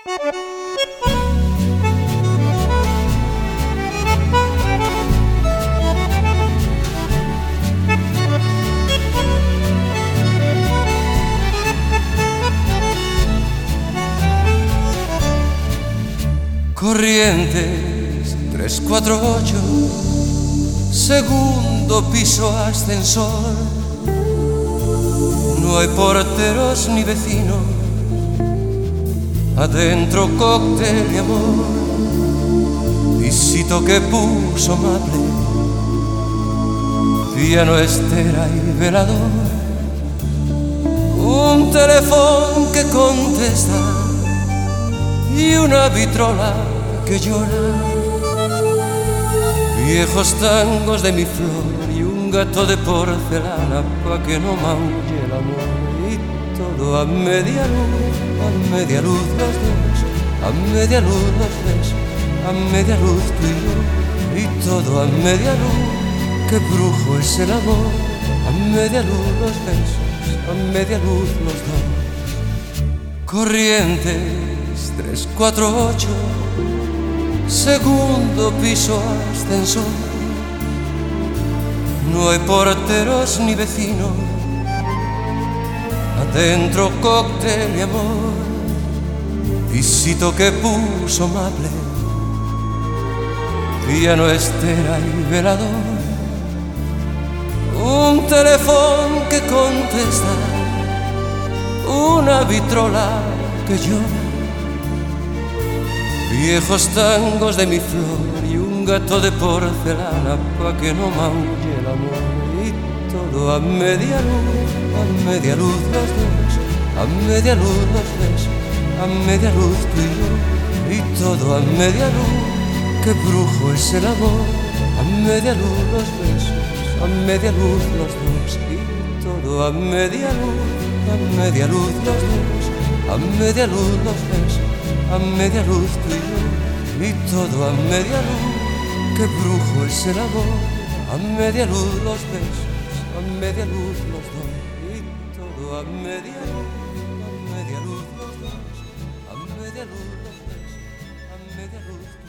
Corrientes 348, segundo piso ascensor. No hay porteros ni vecinos, adentro cóctel y amor. Visito que puso amable, piano, estera y velador. Un teléfono que contesta y una vitrola que llora. Viejos tangos de mi flor y un gato de porcelana pa' que no maulle el amor. Y todo a media luz los dos, a media luz los besos, a media luz tú y yo. Y todo a media luz, qué brujo es el amor. A media luz los besos, a media luz los dos. Corrientes 348, segundo piso ascensor. No hay porteros ni vecinos, adentro cóctel y amor. Visito que puso amable, piano, estera y velador. Un teléfono que contesta, una vitrola que llora. Viejos tangos de mi flor y un gato de porcelana pa' que no maulle el amor. Y todo a media luz los dos, a media luz los besos, a media luz tú y yo. Y todo a media luz, qué brujo es el amor. A media luz los besos, a media luz los dos. Y todo a media luz los dos, a media luz los besos, a media luz tú y yo. Y todo a media luz, qué brujo es el amor. A media luz los besos, a media luz los dos. Y todo a media luz los dos, a media luz los besos, a media luz.